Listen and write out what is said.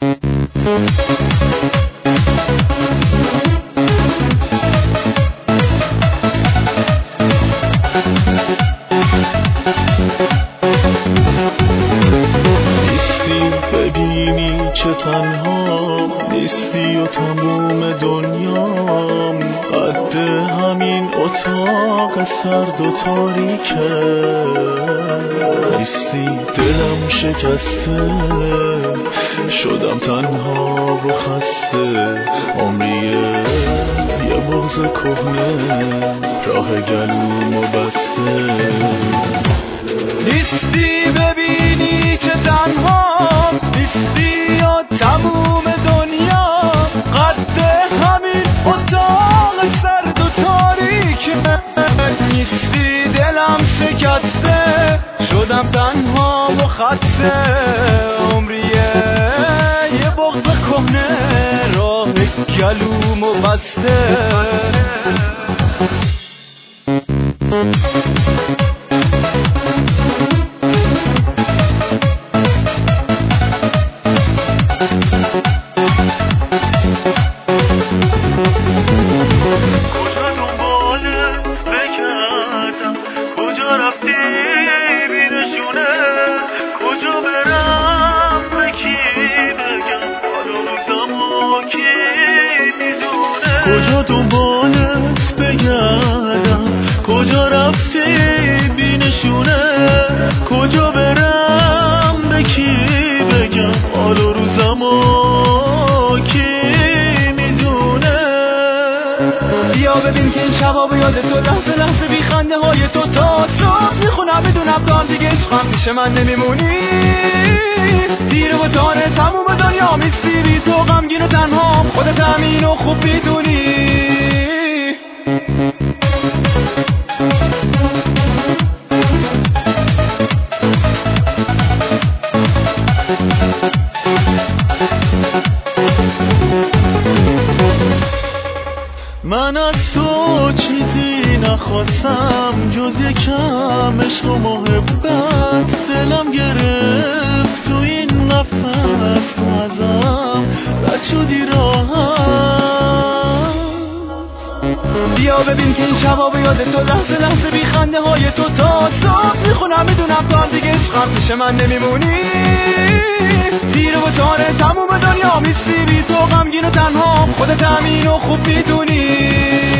ببینی چه تنها نیستی و تموم دنیام قد همین اتاق سرد و تاریکه نیستی، دلم شکسته شدم تنها و خسته، عمریه یه بغض کهنه راه گلومو بسته. نیستی ببینی چه تنها نیستی و تموم دنیا قد همین اتاق سرد و تاریک نیستی، دلم شکسته شدم تنها و خسته، عمریه یه بغض کهنه راه گلومو بسته. کجا دنبالت بگردم، کجا رفتی بی نشونه، کجا برم به کی بگم حال و روزمو کی میدونه. بیا ببین که این شبا به یاد تو لحظه لحظه بی خنده های تو تا صبح میخونم بدونم تو هم دیگه عشقم پیش من نمیمونی، تیره و تاره تموم دنیا میستی بی تو غمگین و تنها، خودت همین و خوب میدونی. من از تو چیزی نخواستم جز یکم عشق و محبت، دلم گرفت تو این نفس ازم رد شدی راحت. بیا ببین که این شبا به یاد تو لحظه لحظه بی خنده های تو تا صبح میخونم میدونم تو هم دیگه عشقم پیش من نمیمونی، تیره و تاره تموم دنیا میستی بی تو غمگین و تنها، خودت همین و خوب میدونی.